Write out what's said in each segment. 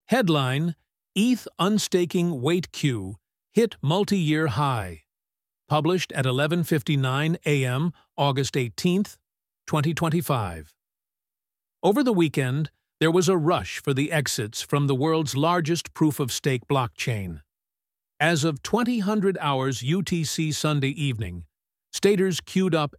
Headline: ETH unstaking wait queue hit multi-year high. Published at 11:59 a.m., August 18, 2025. Over the weekend, there was a rush for the exits from the world's largest proof-of-stake blockchain. As of 2000 hours UTC Sunday evening, staters queued up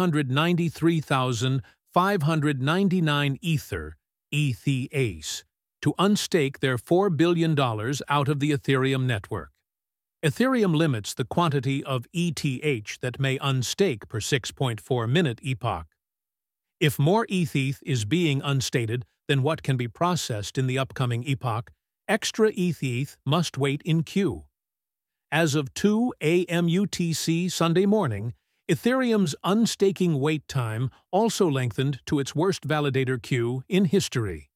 893,599 Ether, ETH, to unstake their $4 billion out of the Ethereum network. Ethereum limits the quantity of ETH that may unstake per 6.4-minute epoch. If more ETH is being unstated than what can be processed in the upcoming epoch, extra ETH must wait in queue. As of 2 a.m. UTC Sunday morning, Ethereum's unstaking wait time also lengthened to its worst validator queue in history.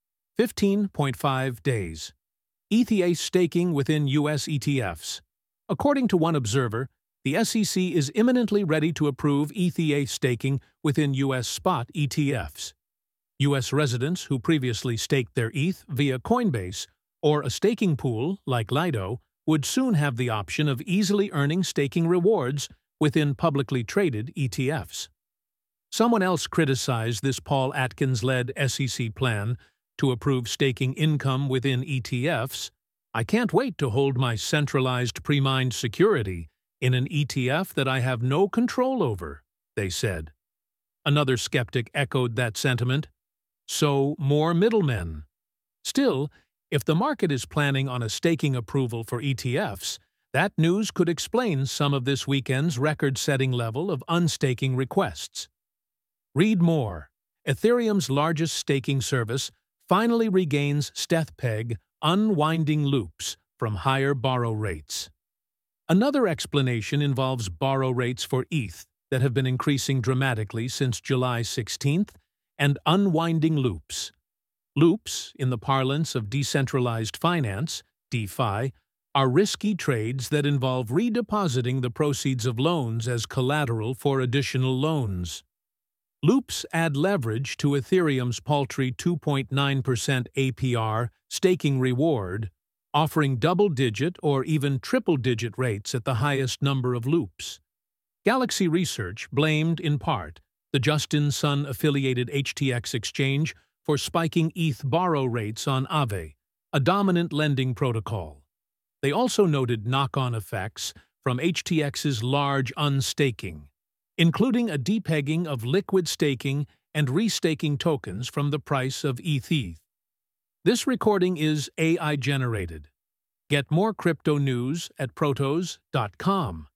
15.5 days. ETH staking within U.S. ETFs. According to one observer, the SEC is imminently ready to approve ETH staking within U.S. spot ETFs. U.S. residents who previously staked their ETH via Coinbase or a staking pool like Lido would soon have the option of easily earning staking rewards within publicly traded ETFs. Someone else criticized this Paul Atkins-led SEC plan to approve staking income within ETFs. I can't wait to hold my centralized pre-mined security in an ETF that I have no control over, they said. Another skeptic echoed that sentiment. So, more middlemen. Still, if the market is planning on a staking approval for ETFs, that news could explain some of this weekend's record-setting level of unstaking requests. Read more. Ethereum's largest staking service finally regains STETH-PEG unwinding loops from higher borrow rates. Another explanation involves borrow rates for ETH that have been increasing dramatically since July 16th and unwinding loops. Loops, in the parlance of decentralized finance, DeFi, are risky trades that involve redepositing the proceeds of loans as collateral for additional loans. Loops add leverage to Ethereum's paltry 2.9% APR staking reward, offering double-digit or even triple-digit rates at the highest number of loops. Galaxy Research blamed, in part, the Justin Sun-affiliated HTX exchange for spiking ETH borrow rates on Aave, a dominant lending protocol. They also noted knock-on effects from HTX's large unstaking, including a depegging of liquid staking and restaking tokens from the price of ETH. This recording is AI-generated. Get more crypto news at protos.com.